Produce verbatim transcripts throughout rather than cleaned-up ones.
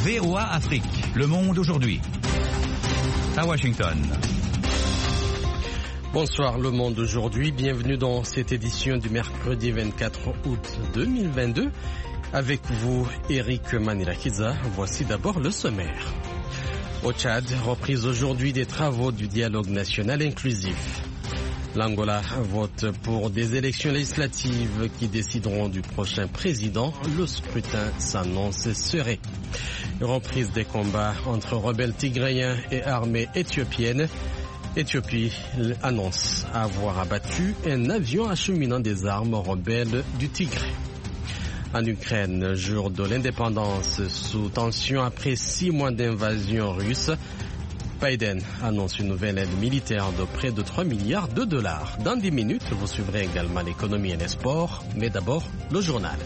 V O A Afrique, Le Monde aujourd'hui. À Washington. Bonsoir Le Monde aujourd'hui, bienvenue dans cette édition du mercredi vingt-quatre août deux mille vingt-deux. Avec vous, Eric Manirakiza, voici d'abord le sommaire. Au Tchad, reprise aujourd'hui des travaux du dialogue national inclusif. L'Angola vote pour des élections législatives qui décideront du prochain président. Le scrutin s'annonce serré. Reprise des combats entre rebelles tigréens et armées éthiopiennes. Éthiopie annonce avoir abattu un avion acheminant des armes rebelles du Tigré. En Ukraine, jour de l'indépendance sous tension après six mois d'invasion russe. Biden annonce une nouvelle aide militaire de près de trois milliards de dollars. Dans dix minutes, vous suivrez également l'économie et les sports, mais d'abord le journal.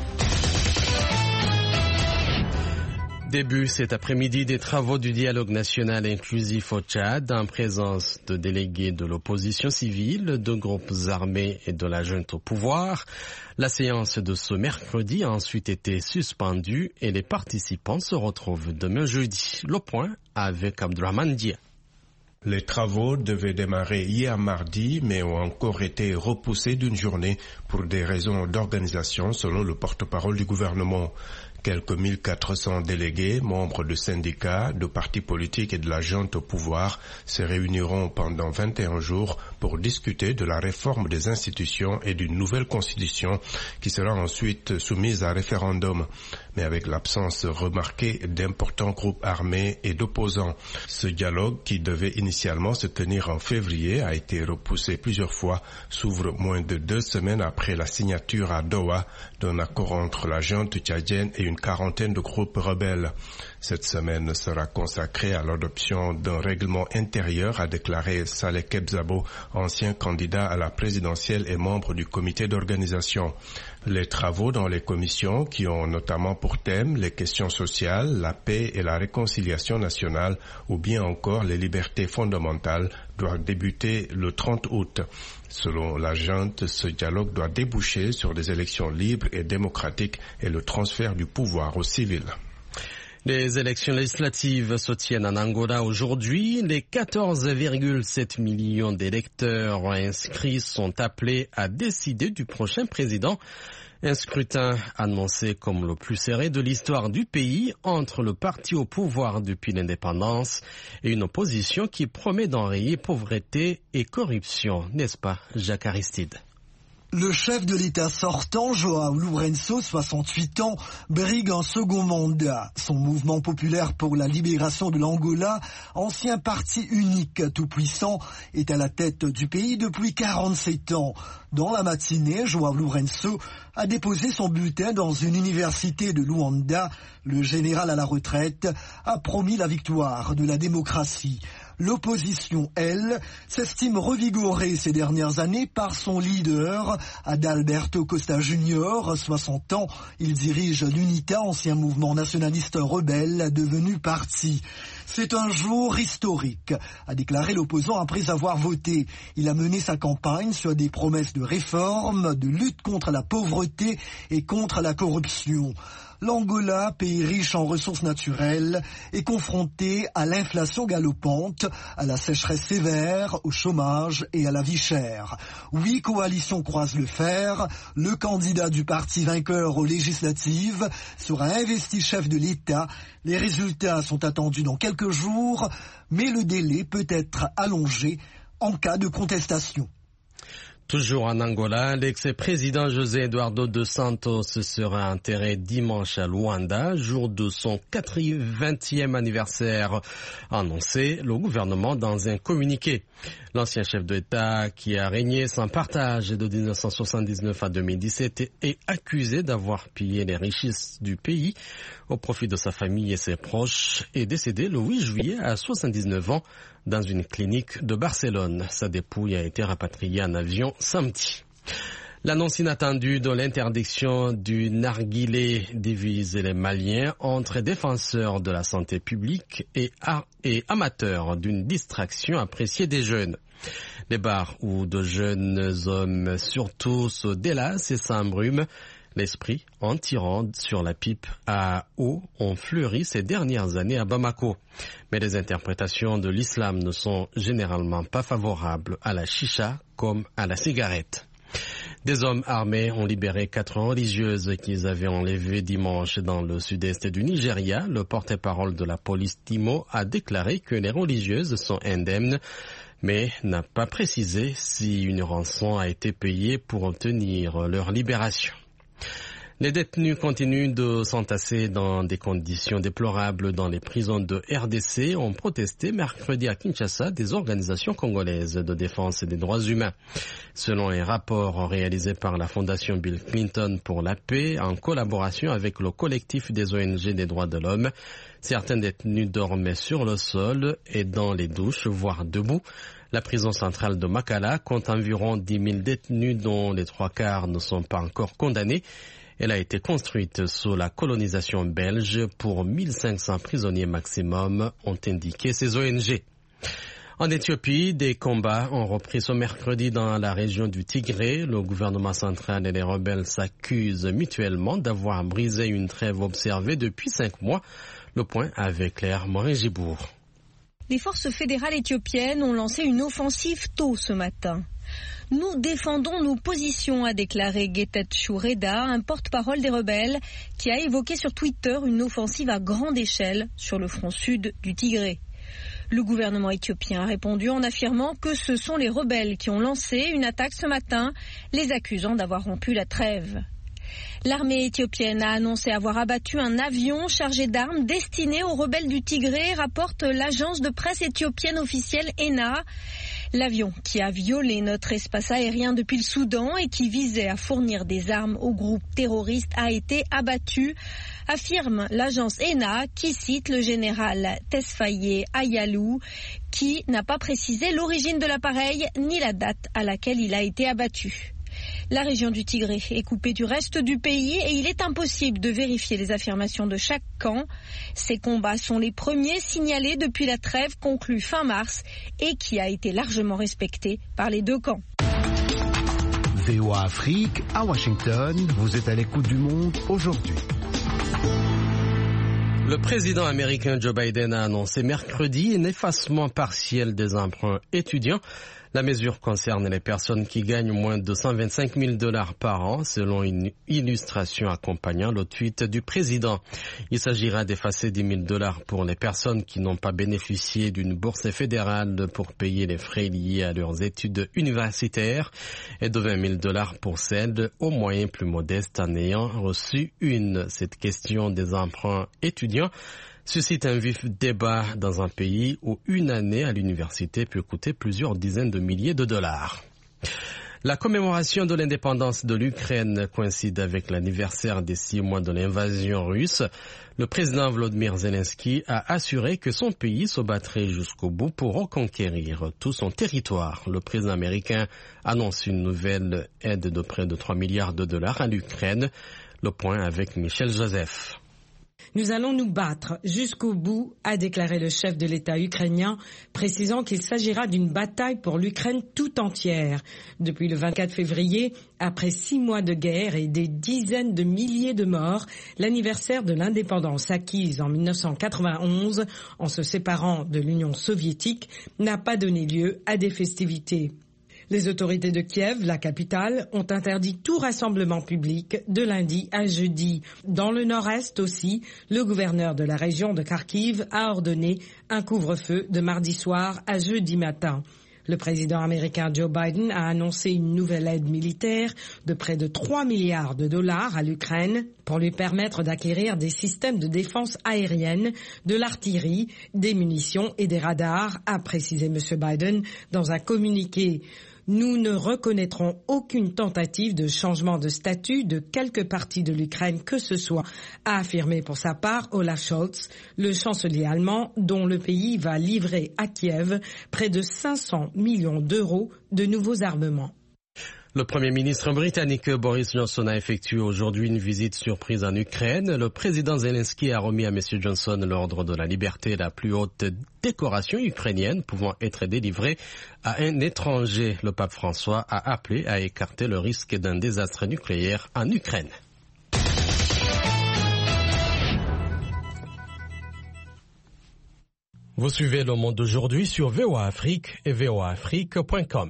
Début cet après-midi des travaux du dialogue national inclusif au Tchad en présence de délégués de l'opposition civile, de groupes armés et de la junte au pouvoir. La séance de ce mercredi a ensuite été suspendue et les participants se retrouvent demain jeudi. Le point avec Abdrahman Dia. Les travaux devaient démarrer hier mardi, mais ont encore été repoussés d'une journée pour des raisons d'organisation, selon le porte-parole du gouvernement. Quelques mille quatre cents délégués, membres de syndicats, de partis politiques et de la junte au pouvoir se réuniront pendant vingt et un jours pour discuter de la réforme des institutions et d'une nouvelle constitution qui sera ensuite soumise à référendum. Mais avec l'absence remarquée d'importants groupes armés et d'opposants. Ce dialogue, qui devait initialement se tenir en février, a été repoussé plusieurs fois, s'ouvre moins de deux semaines après la signature à Doha d'un accord entre la junte tchadienne et une quarantaine de groupes rebelles. Cette semaine sera consacrée à l'adoption d'un règlement intérieur, a déclaré Saleh Kebzabo, ancien candidat à la présidentielle et membre du comité d'organisation. Les travaux dans les commissions, qui ont notamment pour thème les questions sociales, la paix et la réconciliation nationale, ou bien encore les libertés fondamentales, doivent débuter le trente août. Selon la junte, ce dialogue doit déboucher sur des élections libres et démocratiques et le transfert du pouvoir aux civils. Les élections législatives se tiennent en Angola aujourd'hui. Les quatorze virgule sept millions d'électeurs inscrits sont appelés à décider du prochain président. Un scrutin annoncé comme le plus serré de l'histoire du pays entre le parti au pouvoir depuis l'indépendance et une opposition qui promet d'enrayer pauvreté et corruption, n'est-ce pas, Jacques Aristide? Le chef de l'État sortant, João Lourenço, soixante-huit ans, brigue un second mandat. Son mouvement populaire pour la libération de l'Angola, ancien parti unique tout-puissant, est à la tête du pays depuis quarante-sept ans. Dans la matinée, João Lourenço a déposé son bulletin dans une université de Luanda. Le général à la retraite a promis la victoire de la démocratie. L'opposition, elle, s'estime revigorée ces dernières années par son leader, Adalberto Costa Junior, soixante ans. Il dirige l'UNITA, ancien mouvement nationaliste rebelle devenu parti. C'est un jour historique, a déclaré l'opposant après avoir voté. Il a mené sa campagne sur des promesses de réforme, de lutte contre la pauvreté et contre la corruption. L'Angola, pays riche en ressources naturelles, est confronté à l'inflation galopante, à la sécheresse sévère, au chômage et à la vie chère. Huit coalitions croisent le fer. Le candidat du parti vainqueur aux législatives sera investi chef de l'État. Les résultats sont attendus dans quelques jours, mais le délai peut être allongé en cas de contestation. Toujours en Angola, l'ex-président José Eduardo dos Santos sera enterré dimanche à Luanda, jour de son quatre-vingtième anniversaire, annoncé le gouvernement dans un communiqué. L'ancien chef d'État, qui a régné sans partage de mille neuf cent soixante-dix-neuf à deux mille dix-sept, est accusé d'avoir pillé les richesses du pays au profit de sa famille et ses proches, est décédé le huit juillet à soixante-dix-neuf ans dans une clinique de Barcelone. Sa dépouille a été rapatriée en avion samedi. L'annonce inattendue de l'interdiction du narguilé divise les Maliens entre défenseurs de la santé publique et, et amateurs d'une distraction appréciée des jeunes. Les bars où de jeunes hommes surtout se délassent et s'embrument. L'esprit en tirant sur la pipe à eau ont fleuri ces dernières années à Bamako. Mais les interprétations de l'islam ne sont généralement pas favorables à la chicha comme à la cigarette. Des hommes armés ont libéré quatre religieuses qu'ils avaient enlevées dimanche dans le sud-est du Nigeria. Le porte-parole de la police Timo a déclaré que les religieuses sont indemnes, mais n'a pas précisé si une rançon a été payée pour obtenir leur libération. Les détenus continuent de s'entasser dans des conditions déplorables dans les prisons de R D C, ont protesté mercredi à Kinshasa des organisations congolaises de défense des droits humains. Selon un rapport réalisé par la Fondation Bill Clinton pour la paix, en collaboration avec le collectif des O N G des droits de l'homme, certains détenus dormaient sur le sol et dans les douches, voire debout. La prison centrale de Makala compte environ dix mille détenus dont les trois quarts ne sont pas encore condamnés. Elle a été construite sous la colonisation belge pour mille cinq cents prisonniers maximum, ont indiqué ces O N G. En Éthiopie, des combats ont repris ce mercredi dans la région du Tigré. Le gouvernement central et les rebelles s'accusent mutuellement d'avoir brisé une trêve observée depuis cinq mois. Le point avec Claire Morin-Gibourg. Les forces fédérales éthiopiennes ont lancé une offensive tôt ce matin. Nous défendons nos positions, a déclaré Getachew Reda, un porte-parole des rebelles, qui a évoqué sur Twitter une offensive à grande échelle sur le front sud du Tigré. Le gouvernement éthiopien a répondu en affirmant que ce sont les rebelles qui ont lancé une attaque ce matin, les accusant d'avoir rompu la trêve. L'armée éthiopienne a annoncé avoir abattu un avion chargé d'armes destiné aux rebelles du Tigré, rapporte l'agence de presse éthiopienne officielle E N A. L'avion qui a violé notre espace aérien depuis le Soudan et qui visait à fournir des armes aux groupes terroristes a été abattu, affirme l'agence E N A qui cite le général Tesfaye Ayalou qui n'a pas précisé l'origine de l'appareil ni la date à laquelle il a été abattu. La région du Tigré est coupée du reste du pays et il est impossible de vérifier les affirmations de chaque camp. Ces combats sont les premiers signalés depuis la trêve conclue fin mars et qui a été largement respectée par les deux camps. V O A Afrique, à Washington, vous êtes à l'écoute du monde aujourd'hui. Le président américain Joe Biden a annoncé mercredi un effacement partiel des emprunts étudiants. La mesure concerne les personnes qui gagnent moins de cent vingt-cinq mille dollars par an, selon une illustration accompagnant le tweet du président. Il s'agira d'effacer dix mille dollars pour les personnes qui n'ont pas bénéficié d'une bourse fédérale pour payer les frais liés à leurs études universitaires et de vingt mille dollars pour celles aux moyens plus modestes en ayant reçu une. Cette question des emprunts étudiants suscite un vif débat dans un pays où une année à l'université peut coûter plusieurs dizaines de milliers de dollars. La commémoration de l'indépendance de l'Ukraine coïncide avec l'anniversaire des six mois de l'invasion russe. Le président Volodymyr Zelensky a assuré que son pays se battrait jusqu'au bout pour reconquérir tout son territoire. Le président américain annonce une nouvelle aide de près de trois milliards de dollars à l'Ukraine. Le point avec Michel Joseph. Nous allons nous battre jusqu'au bout, a déclaré le chef de l'État ukrainien, précisant qu'il s'agira d'une bataille pour l'Ukraine tout entière. Depuis le vingt-quatre février, après six mois de guerre et des dizaines de milliers de morts, l'anniversaire de l'indépendance acquise en mille neuf cent quatre-vingt-onze, en se séparant de l'Union soviétique, n'a pas donné lieu à des festivités. Les autorités de Kiev, la capitale, ont interdit tout rassemblement public de lundi à jeudi. Dans le nord-est aussi, le gouverneur de la région de Kharkiv a ordonné un couvre-feu de mardi soir à jeudi matin. Le président américain Joe Biden a annoncé une nouvelle aide militaire de près de trois milliards de dollars à l'Ukraine pour lui permettre d'acquérir des systèmes de défense aérienne, de l'artillerie, des munitions et des radars, a précisé M. Biden dans un communiqué. Nous ne reconnaîtrons aucune tentative de changement de statut de quelque partie de l'Ukraine que ce soit, a affirmé pour sa part Olaf Scholz, le chancelier allemand dont le pays va livrer à Kiev près de cinq cents millions d'euros de nouveaux armements. Le Premier ministre britannique Boris Johnson a effectué aujourd'hui une visite surprise en Ukraine. Le président Zelensky a remis à M. Johnson l'ordre de la liberté, la plus haute décoration ukrainienne pouvant être délivrée à un étranger. Le pape François a appelé à écarter le risque d'un désastre nucléaire en Ukraine. Vous suivez Le Monde d'aujourd'hui sur V O A Afrique et V O A Afrique point com.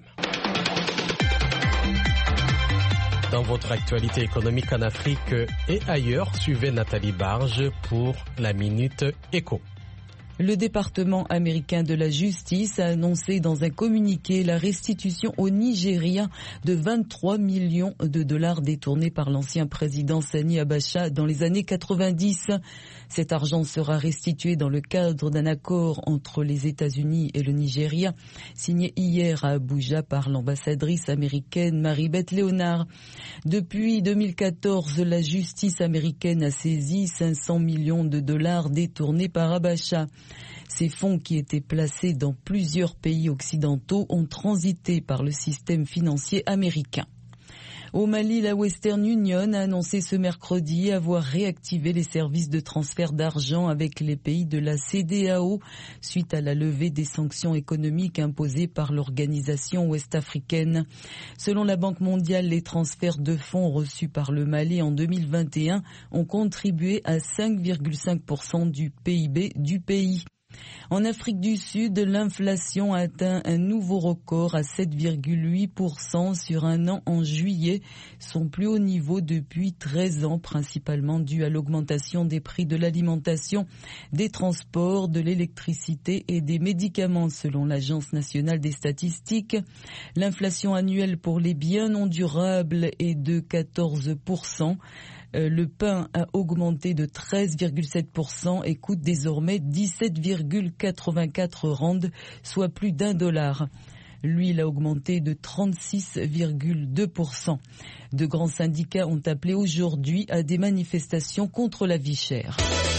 Dans votre actualité économique en Afrique et ailleurs, suivez Nathalie Barge pour la Minute Éco. Le département américain de la justice a annoncé dans un communiqué la restitution au Nigeria de vingt-trois millions de dollars détournés par l'ancien président Sani Abacha dans les années quatre-vingt-dix. Cet argent sera restitué dans le cadre d'un accord entre les États-Unis et le Nigeria, signé hier à Abuja par l'ambassadrice américaine Marie-Beth Léonard. Depuis deux mille quatorze, la justice américaine a saisi cinq cents millions de dollars détournés par Abacha. Ces fonds qui étaient placés dans plusieurs pays occidentaux ont transité par le système financier américain. Au Mali, la Western Union a annoncé ce mercredi avoir réactivé les services de transfert d'argent avec les pays de la C E D E A O suite à la levée des sanctions économiques imposées par l'organisation ouest-africaine. Selon la Banque mondiale, les transferts de fonds reçus par le Mali en deux mille vingt et un ont contribué à cinq virgule cinq pour cent du P I B du pays. En Afrique du Sud, l'inflation a atteint un nouveau record à sept virgule huit pour cent sur un an en juillet, son plus haut niveau depuis treize ans, principalement dû à l'augmentation des prix de l'alimentation, des transports, de l'électricité et des médicaments, selon l'Agence nationale des statistiques. L'inflation annuelle pour les biens non durables est de quatorze pour cent. Le pain a augmenté de treize virgule sept pour cent et coûte désormais dix-sept virgule quatre-vingt-quatre rands, soit plus d'un dollar. L'huile a augmenté de trente-six virgule deux pour cent. De grands syndicats ont appelé aujourd'hui à des manifestations contre la vie chère.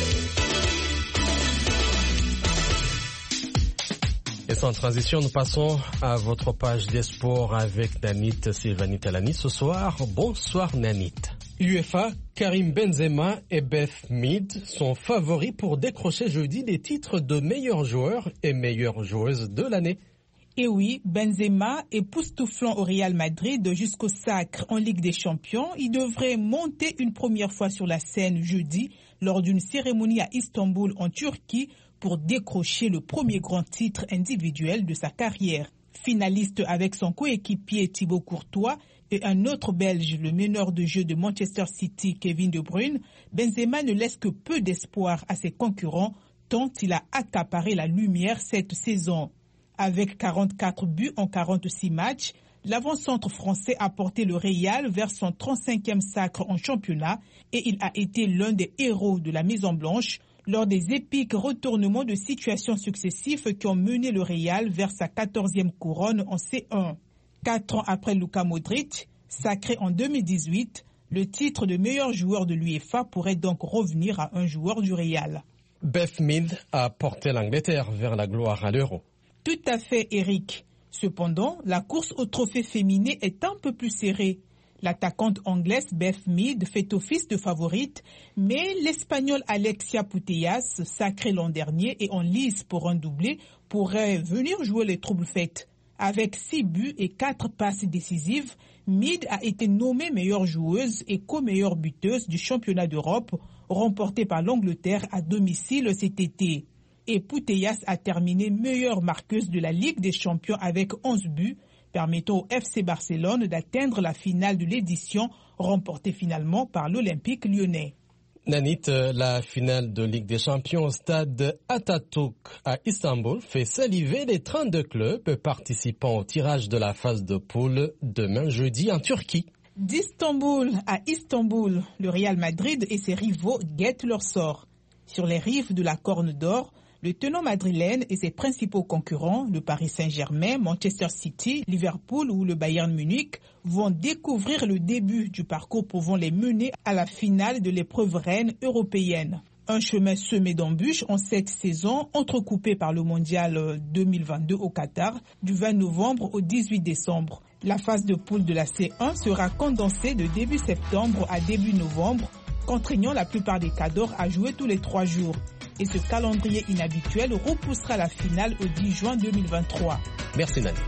Et sans transition, nous passons à votre page des sports avec Nanit Sylvanie Talani ce soir. Bonsoir Nanit. UEFA, Karim Benzema et Beth Mead sont favoris pour décrocher jeudi les titres de meilleur joueur et meilleure joueuse de l'année. Et oui, Benzema, époustouflant au Real Madrid jusqu'au sacre en Ligue des Champions, il devrait monter une première fois sur la scène jeudi lors d'une cérémonie à Istanbul en Turquie pour décrocher le premier grand titre individuel de sa carrière. Finaliste avec son coéquipier Thibaut Courtois et un autre Belge, le meneur de jeu de Manchester City, Kevin De Bruyne, Benzema ne laisse que peu d'espoir à ses concurrents tant il a accaparé la lumière cette saison. Avec quarante-quatre buts en quarante-six matchs, l'avant-centre français a porté le Real vers son trente-cinquième sacre en championnat et il a été l'un des héros de la Maison Blanche lors des épiques retournements de situations successifs qui ont mené le Real vers sa quatorzième couronne en C un. Quatre ans après Luka Modric, sacré en deux mille dix-huit, le titre de meilleur joueur de l'UEFA pourrait donc revenir à un joueur du Real. Beth Mead a porté l'Angleterre vers la gloire à l'Euro. Tout à fait, Eric. Cependant, la course au trophée féminin est un peu plus serrée. L'attaquante anglaise Beth Mead fait office de favorite, mais l'Espagnole Alexia Putellas, sacrée l'an dernier et en lice pour un doublé, pourrait venir jouer les troubles fêtes. Avec six buts et quatre passes décisives, Mead a été nommée meilleure joueuse et co-meilleure buteuse du championnat d'Europe, remporté par l'Angleterre à domicile cet été. Et Putellas a terminé meilleure marqueuse de la Ligue des Champions avec onze buts, permettant au F C Barcelone d'atteindre la finale de l'édition, remportée finalement par l'Olympique lyonnais. Nanit, la finale de Ligue des Champions au stade Atatürk à Istanbul fait saliver les trente-deux clubs participant au tirage de la phase de poule demain jeudi en Turquie. D'Istanbul à Istanbul, le Real Madrid et ses rivaux guettent leur sort. Sur les rives de la Corne d'Or, le tenant madrilène et ses principaux concurrents, le Paris Saint-Germain, Manchester City, Liverpool ou le Bayern Munich, vont découvrir le début du parcours pouvant les mener à la finale de l'épreuve reine européenne. Un chemin semé d'embûches en cette saison, entrecoupé par le mondial deux mille vingt-deux au Qatar, du vingt novembre au dix-huit décembre. La phase de poule de la C un sera condensée de début septembre à début novembre, contraignant la plupart des cadors à jouer tous les trois jours. Et ce calendrier inhabituel repoussera la finale au dix juin deux mille vingt-trois. Merci Nani.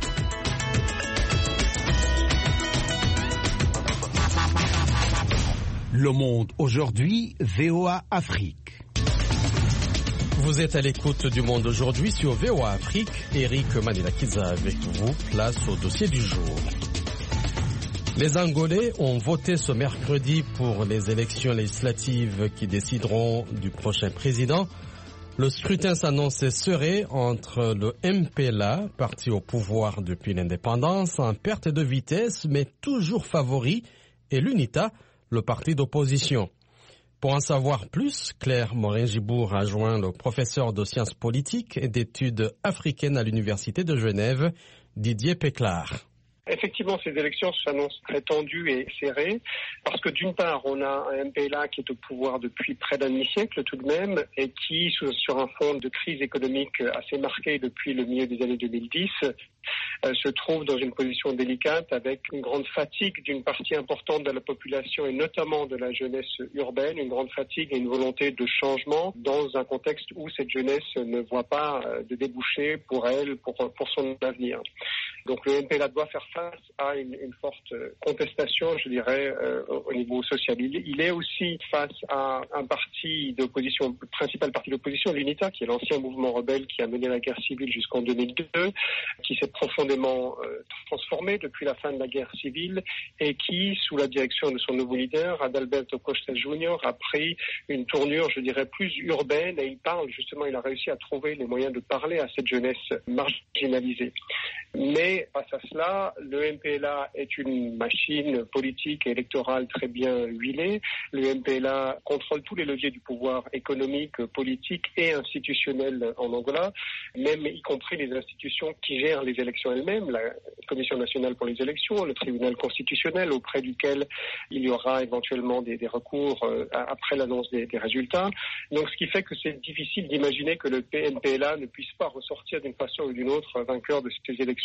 Le Monde aujourd'hui, V O A Afrique. Vous êtes à l'écoute du Monde aujourd'hui sur V O A Afrique. Eric Manilakiza avec vous. Place au dossier du jour. Les Angolais ont voté ce mercredi pour les élections législatives qui décideront du prochain président. Le scrutin s'annonçait serré entre le M P L A, parti au pouvoir depuis l'indépendance, en perte de vitesse mais toujours favori, et l'UNITA, le parti d'opposition. Pour en savoir plus, Claire Morin-Gibour a joint le professeur de sciences politiques et d'études africaines à l'Université de Genève, Didier Péclard. Effectivement, ces élections s'annoncent très tendues et serrées parce que d'une part, on a un M P L A qui est au pouvoir depuis près d'un demi-siècle tout de même et qui, sur un fond de crise économique assez marquée depuis le milieu des années deux mille dix, euh, se trouve dans une position délicate avec une grande fatigue d'une partie importante de la population et notamment de la jeunesse urbaine, une grande fatigue et une volonté de changement dans un contexte où cette jeunesse ne voit pas de débouchés pour elle, pour, pour son avenir. Donc le M P L A doit faire face à une, une forte contestation, je dirais, euh, au niveau social. Il, il est aussi face à un parti d'opposition, le principal parti d'opposition, l'UNITA, qui est l'ancien mouvement rebelle qui a mené la guerre civile jusqu'en deux mille deux, qui s'est profondément euh, transformé depuis la fin de la guerre civile et qui, sous la direction de son nouveau leader, Adalberto Costa Junior, a pris une tournure, je dirais, plus urbaine et il parle, justement, il a réussi à trouver les moyens de parler à cette jeunesse marginalisée. Mais face à cela, le M P L A est une machine politique et électorale très bien huilée. Le M P L A contrôle tous les leviers du pouvoir économique, politique et institutionnel en Angola, même y compris les institutions qui gèrent les élections elles-mêmes, la Commission nationale pour les élections, le tribunal constitutionnel auprès duquel il y aura éventuellement des, des recours euh, après l'annonce des, des résultats. Donc ce qui fait que c'est difficile d'imaginer que le M P L A ne puisse pas ressortir d'une façon ou d'une autre vainqueur de ces élections.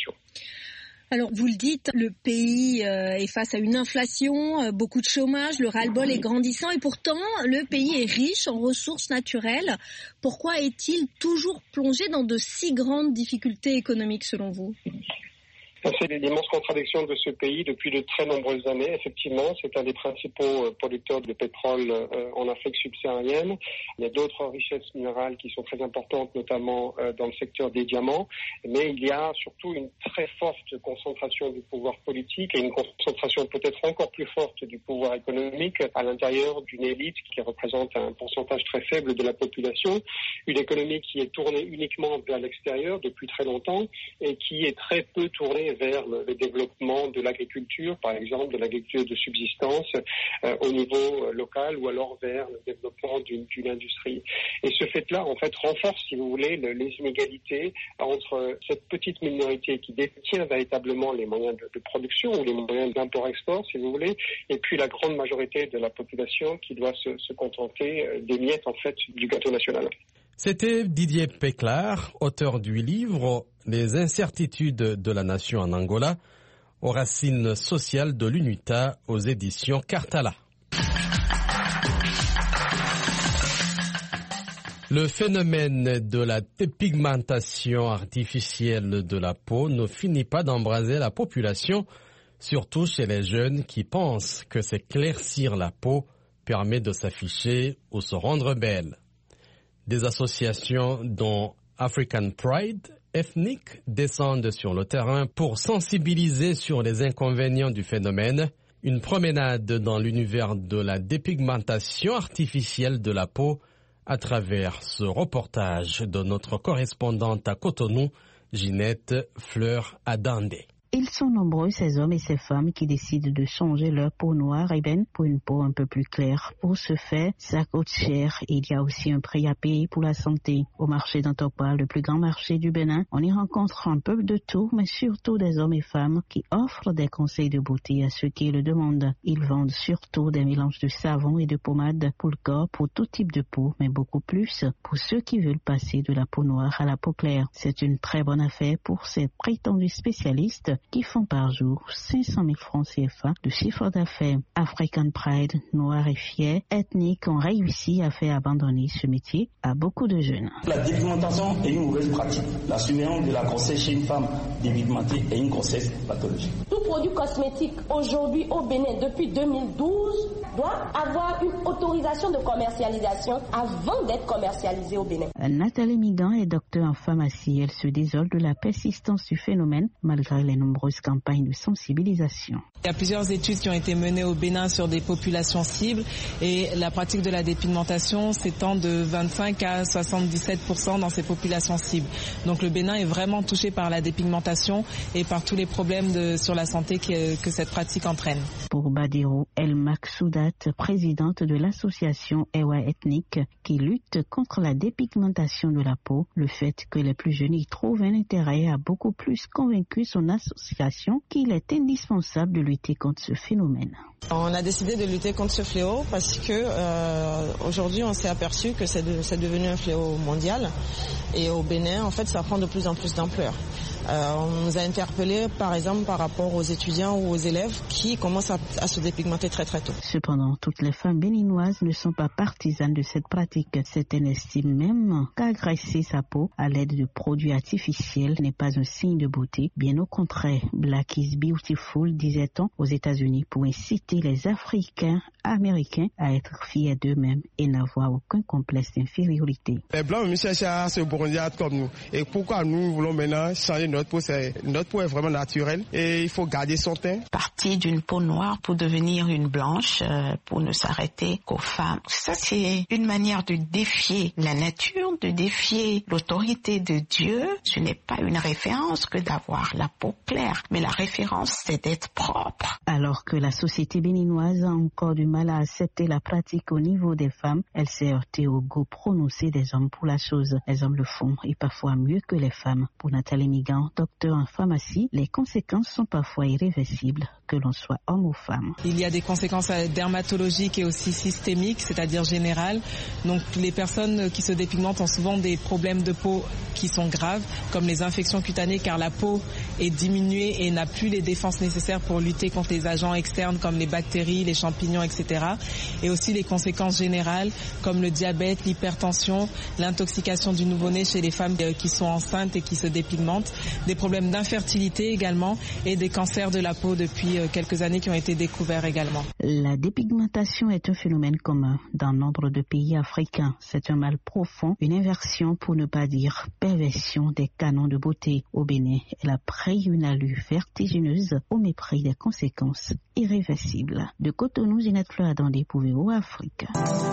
Alors, vous le dites, le pays euh, est face à une inflation, euh, beaucoup de chômage, le ras-le-bol est grandissant et pourtant, le pays est riche en ressources naturelles. Pourquoi est-il toujours plongé dans de si grandes difficultés économiques selon vous ? C'est l'immense contradiction de ce pays depuis de très nombreuses années. Effectivement, c'est un des principaux producteurs de pétrole euh, en Afrique subsaharienne. Il y a d'autres richesses minérales qui sont très importantes, notamment euh, dans le secteur des diamants. Mais il y a surtout une très forte concentration du pouvoir politique et une concentration peut-être encore plus forte du pouvoir économique à l'intérieur d'une élite qui représente un pourcentage très faible de la population. Une économie qui est tournée uniquement vers l'extérieur depuis très longtemps et qui est très peu tournée vers le, le développement de l'agriculture, par exemple, de l'agriculture de subsistance euh, au niveau local ou alors vers le développement d'une, d'une industrie. Et ce fait-là, en fait, renforce, si vous voulez, le, les inégalités entre cette petite minorité qui détient véritablement les moyens de, de production ou les moyens d'import-export, si vous voulez, et puis la grande majorité de la population qui doit se, se contenter des miettes, en fait, du gâteau national. C'était Didier Péclard, auteur du livre « Les incertitudes de la nation en Angola » aux racines sociales de l'UNITA aux éditions Cartala. Le phénomène de la dépigmentation artificielle de la peau ne finit pas d'embraser la population, surtout chez les jeunes qui pensent que s'éclaircir la peau permet de s'afficher ou se rendre belle. Des associations dont African Pride Ethnic descendent sur le terrain pour sensibiliser sur les inconvénients du phénomène. Une promenade dans l'univers de la dépigmentation artificielle de la peau à travers ce reportage de notre correspondante à Cotonou, Ginette Fleur-Adande. Ils sont nombreux, ces hommes et ces femmes qui décident de changer leur peau noire ébène pour une peau un peu plus claire. Pour ce faire, ça coûte cher et il y a aussi un prix à payer pour la santé. Au marché d'Antokwa, le plus grand marché du Bénin, on y rencontre un peu de tout, mais surtout des hommes et femmes qui offrent des conseils de beauté à ceux qui le demandent. Ils vendent surtout des mélanges de savon et de pommade pour le corps, pour tout type de peau, mais beaucoup plus pour ceux qui veulent passer de la peau noire à la peau claire. C'est une très bonne affaire pour ces prétendus spécialistes qui font par jour cinq cent mille francs C F A de chiffre d'affaires. African Pride, Noir et Fier, Ethnic ont réussi à faire abandonner ce métier à beaucoup de jeunes. La dépigmentation est une mauvaise pratique. La surveillance de la grossesse chez une femme dépigmentée est une grossesse pathologique. Tout produit cosmétique aujourd'hui au Bénin depuis deux mille douze doit avoir une autorisation de commercialisation avant d'être commercialisé au Bénin. Nathalie Migan est docteur en pharmacie. Elle se désole de la persistance du phénomène malgré les nombreuses campagnes de sensibilisation. Il y a plusieurs études qui ont été menées au Bénin sur des populations cibles et la pratique de la dépigmentation s'étend de vingt-cinq à soixante-dix-sept pour cent dans ces populations cibles. Donc le Bénin est vraiment touché par la dépigmentation et par tous les problèmes de, sur la santé que, que cette pratique entraîne. Pour Badiro El Maksoudat, présidente de l'association Ewa Ethnique qui lutte contre la dépigmentation de la peau, le fait que les plus jeunes y trouvent un intérêt a beaucoup plus convaincu son association qu'il est indispensable de lutter contre ce phénomène. On a décidé de lutter contre ce fléau parce que euh, aujourd'hui on s'est aperçu que c'est, de, c'est devenu un fléau mondial et au Bénin en fait ça prend de plus en plus d'ampleur. Euh, on nous a interpellés par exemple par rapport aux étudiants ou aux élèves qui commencent à, à se dépigmenter très très tôt. Cependant, toutes les femmes béninoises ne sont pas partisanes de cette pratique. Certaines estiment même qu'agresser sa peau à l'aide de produits artificiels n'est pas un signe de beauté. Bien au contraire, Black is beautiful, disait-on aux États-Unis, pour inciter les Africains américains à être fiers d'eux-mêmes et n'avoir aucun complexe d'infériorité. Les Blancs me cherchent à se bronzer comme nous. Et pourquoi nous voulons maintenant changer notre peau? C'est, notre peau est vraiment naturelle et il faut garder son teint. Partir d'une peau noire pour devenir une blanche, euh, pour ne s'arrêter qu'aux femmes. Ça, c'est une manière de défier la nature, de défier l'autorité de Dieu. Ce n'est pas une référence que d'avoir la peau claire, mais la référence, c'est d'être propre. Alors que la société béninoise a encore du mal à accepter la pratique au niveau des femmes, elle s'est heurtée au goût prononcé des hommes pour la chose. Les hommes le font et parfois mieux que les femmes. Pour Nathalie Migan, docteur en pharmacie, les conséquences sont parfois irréversibles, que l'on soit homme ou femme. Il y a des conséquences dermatologiques et aussi systémiques, c'est-à-dire générales. Donc les personnes qui se dépigmentent ont souvent des problèmes de peau qui sont graves, comme les infections cutanées, car la peau est diminuée et n'a plus les défenses nécessaires pour lutter contre les agents externes comme les bactéries, les champignons, et cetera. Et aussi les conséquences générales comme le diabète, l'hypertension, l'intoxication du nouveau-né chez les femmes qui sont enceintes et qui se dépigmentent, des problèmes d'infertilité également et des cancers de la peau depuis quelques années qui ont été découverts également. La dépigmentation est un phénomène commun dans nombre de pays africains. C'est un mal profond, une inversion pour ne pas dire perversion des canons de beauté. Au Bénin, elle a pris une allure vertigineuse au mépris des conséquences irréversibles. De Cotonou, Ginette Fleur Adandé pour V O A Afrique.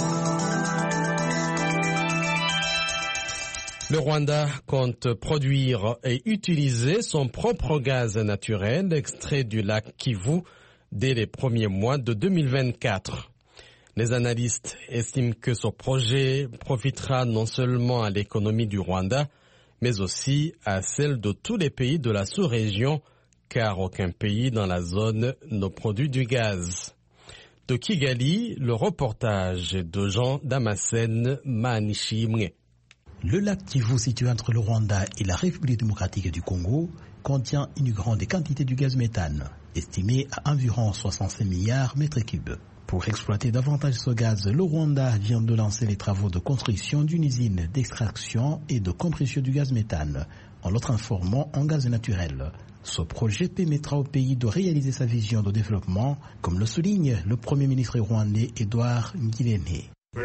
Le Rwanda compte produire et utiliser son propre gaz naturel extrait du lac Kivu dès les premiers mois de deux mille vingt-quatre. Les analystes estiment que ce projet profitera non seulement à l'économie du Rwanda, mais aussi à celle de tous les pays de la sous-région, car aucun pays dans la zone ne produit du gaz. De Kigali, le reportage de Jean Damascène Manishimwe. Le lac Kivu, situé entre le Rwanda et la République démocratique du Congo, contient une grande quantité de gaz méthane, estimée à environ soixante-cinq milliards mètres cubes. Pour exploiter davantage ce gaz, le Rwanda vient de lancer les travaux de construction d'une usine d'extraction et de compression du gaz méthane, en le transformant en gaz naturel. Ce projet permettra au pays de réaliser sa vision de développement, comme le souligne le Premier ministre rwandais Edouard Ngirente.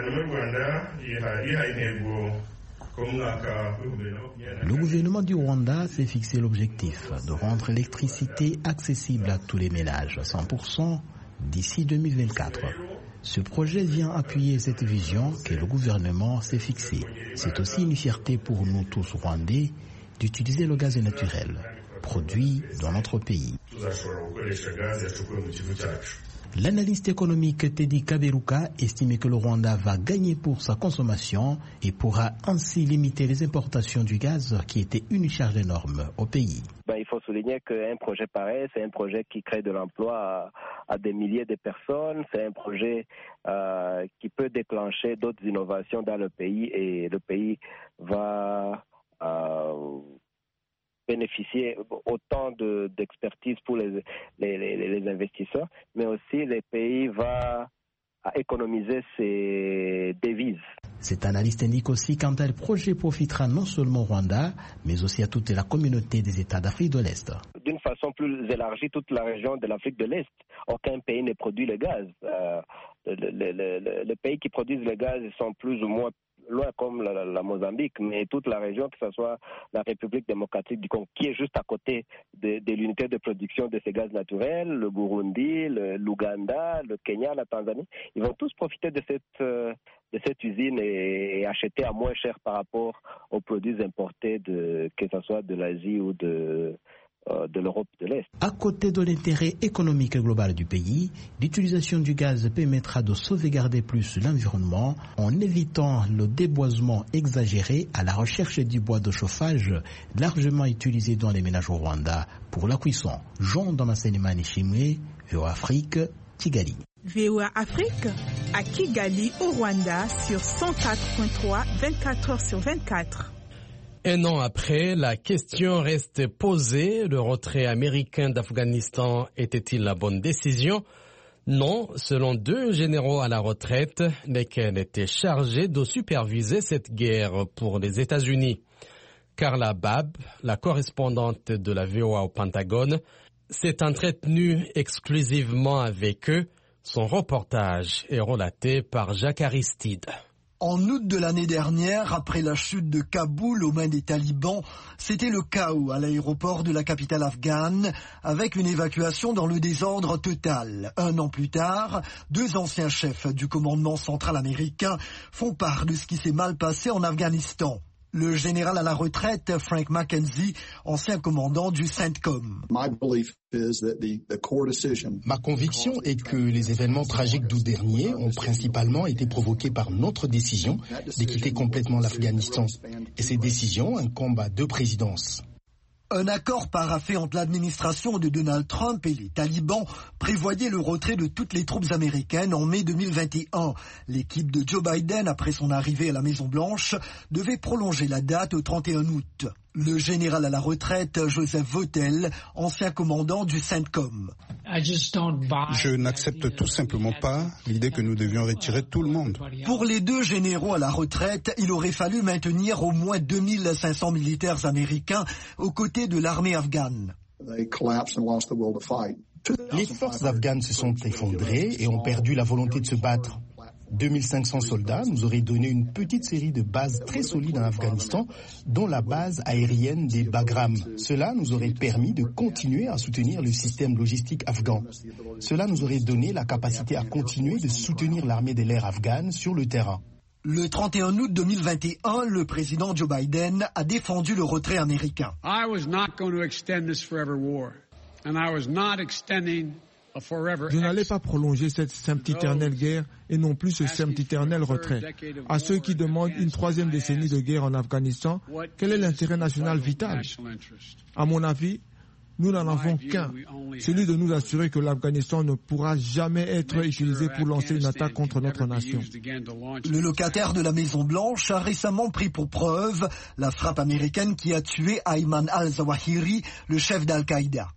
Le gouvernement du Rwanda s'est fixé l'objectif de rendre l'électricité accessible à tous les ménages à cent pour cent d'ici deux mille vingt-quatre. Ce projet vient appuyer cette vision que le gouvernement s'est fixée. C'est aussi une fierté pour nous tous Rwandais d'utiliser le gaz naturel produit dans notre pays. L'analyste économique Teddy Kaberuka estime que le Rwanda va gagner pour sa consommation et pourra ainsi limiter les importations du gaz qui était une charge énorme au pays. Ben, il faut souligner qu'un projet pareil, c'est un projet qui crée de l'emploi à, à des milliers de personnes. C'est un projet euh, qui peut déclencher d'autres innovations dans le pays et le pays va euh, bénéficier autant de, d'expertise pour les, les, les, les investisseurs, mais aussi le pays va économiser ses devises. Cet analyste indique aussi qu'un tel projet profitera non seulement au Rwanda, mais aussi à toute la communauté des États d'Afrique de l'Est. D'une façon plus élargie, toute la région de l'Afrique de l'Est, aucun pays ne produit le gaz. Euh, le, le, le, les pays qui produisent le gaz sont plus ou moins loin comme la, la, la Mozambique, mais toute la région, que ce soit la République démocratique du Congo, qui est juste à côté de, de l'unité de production de ces gaz naturels, le Burundi, le, l'Ouganda, le Kenya, la Tanzanie, ils vont tous profiter de cette, euh, de cette usine et, et acheter à moins cher par rapport aux produits importés, de, que ce soit de l'Asie ou de... de l'Europe de l'Est. À côté de l'intérêt économique global du pays, l'utilisation du gaz permettra de sauvegarder plus l'environnement en évitant le déboisement exagéré à la recherche du bois de chauffage largement utilisé dans les ménages au Rwanda pour la cuisson. Jean Damascene Chimwe, V O A Afrique, Kigali. V O A Afrique à Kigali au Rwanda sur cent quatre point trois, vingt-quatre heures sur vingt-quatre. Un an après, la question reste posée. Le retrait américain d'Afghanistan était-il la bonne décision? Non, selon deux généraux à la retraite, lesquels étaient chargés de superviser cette guerre pour les États-Unis. Carla Babb, la correspondante de la V O A au Pentagone, s'est entretenue exclusivement avec eux. Son reportage est relaté par Jacques Aristide. En août de l'année dernière, après la chute de Kaboul aux mains des talibans, c'était le chaos à l'aéroport de la capitale afghane, avec une évacuation dans le désordre total. Un an plus tard, deux anciens chefs du commandement central américain font part de ce qui s'est mal passé en Afghanistan. Le général à la retraite, Frank McKenzie, ancien commandant du CENTCOM. Ma conviction est que les événements tragiques d'août dernier ont principalement été provoqués par notre décision de quitter complètement l'Afghanistan. Et ces décisions incombent à deux présidences. Un accord paraphé entre l'administration de Donald Trump et les talibans prévoyait le retrait de toutes les troupes américaines en mai deux mille vingt et un. L'équipe de Joe Biden, après son arrivée à la Maison-Blanche, devait prolonger la date au trente et un août. Le général à la retraite, Joseph Votel, ancien commandant du CENTCOM. Je n'accepte tout simplement pas l'idée que nous devions retirer tout le monde. Pour les deux généraux à la retraite, il aurait fallu maintenir au moins deux mille cinq cents militaires américains aux côtés de l'armée afghane. Les forces afghanes se sont effondrées et ont perdu la volonté de se battre. deux mille cinq cents soldats nous auraient donné une petite série de bases très solides en Afghanistan, dont la base aérienne des Bagram. Cela nous aurait permis de continuer à soutenir le système logistique afghan. Cela nous aurait donné la capacité à continuer de soutenir l'armée de l'air afghane sur le terrain. Le trente et un août deux mille vingt et un, le président Joe Biden a défendu le retrait américain. I was not going to extend this forever war, and I was not extending Je n'allais pas prolonger cette sempiternelle guerre et non plus ce sempiternel retrait. À ceux qui demandent une troisième décennie de guerre en Afghanistan, quel est l'intérêt national vital? À mon avis, nous n'en avons qu'un, celui de nous assurer que l'Afghanistan ne pourra jamais être utilisé pour lancer une attaque contre notre nation. Le locataire de la Maison-Blanche a récemment pris pour preuve la frappe américaine qui a tué Ayman al-Zawahiri, le chef d'Al-Qaïda.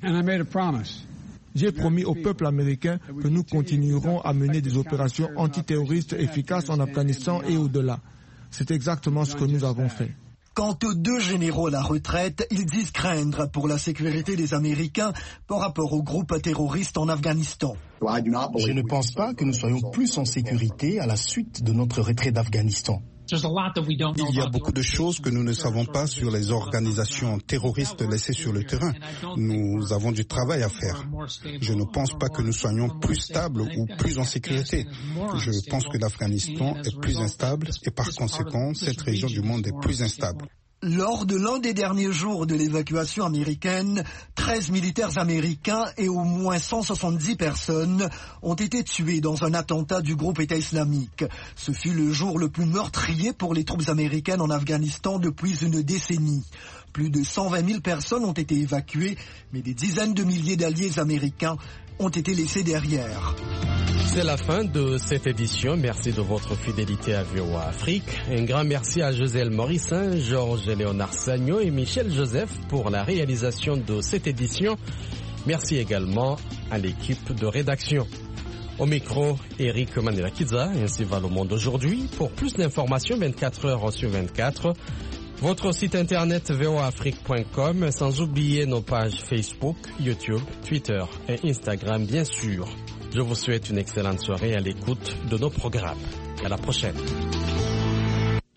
J'ai promis au peuple américain que nous continuerons à mener des opérations antiterroristes efficaces en Afghanistan et au-delà. C'est exactement ce que nous avons fait. Quant aux deux généraux à la retraite, ils disent craindre pour la sécurité des Américains par rapport aux groupes terroristes en Afghanistan. Je ne pense pas que nous soyons plus en sécurité à la suite de notre retrait d'Afghanistan. Il y a beaucoup de choses que nous ne savons pas sur les organisations terroristes laissées sur le terrain. Nous avons du travail à faire. Je ne pense pas que nous soyons plus stables ou plus en sécurité. Je pense que l'Afghanistan est plus instable et par conséquent, cette région du monde est plus instable. Lors de l'un des derniers jours de l'évacuation américaine, treize militaires américains et au moins cent soixante-dix personnes ont été tués dans un attentat du groupe État islamique. Ce fut le jour le plus meurtrier pour les troupes américaines en Afghanistan depuis une décennie. Plus de cent vingt mille personnes ont été évacuées, mais des dizaines de milliers d'alliés américains ont été laissés derrière. C'est la fin de cette édition. Merci de votre fidélité à V O A Afrique. Un grand merci à Joselle Morissin, Georges Léonard Sagno et Michel Joseph pour la réalisation de cette édition. Merci également à l'équipe de rédaction. Au micro, Eric Manila-Kiza, ainsi va le monde aujourd'hui. Pour plus d'informations, vingt-quatre heures sur vingt-quatre, votre site internet v o a afrique point com, sans oublier nos pages Facebook, YouTube, Twitter et Instagram, bien sûr. Je vous souhaite une excellente soirée à l'écoute de nos programmes. À la prochaine.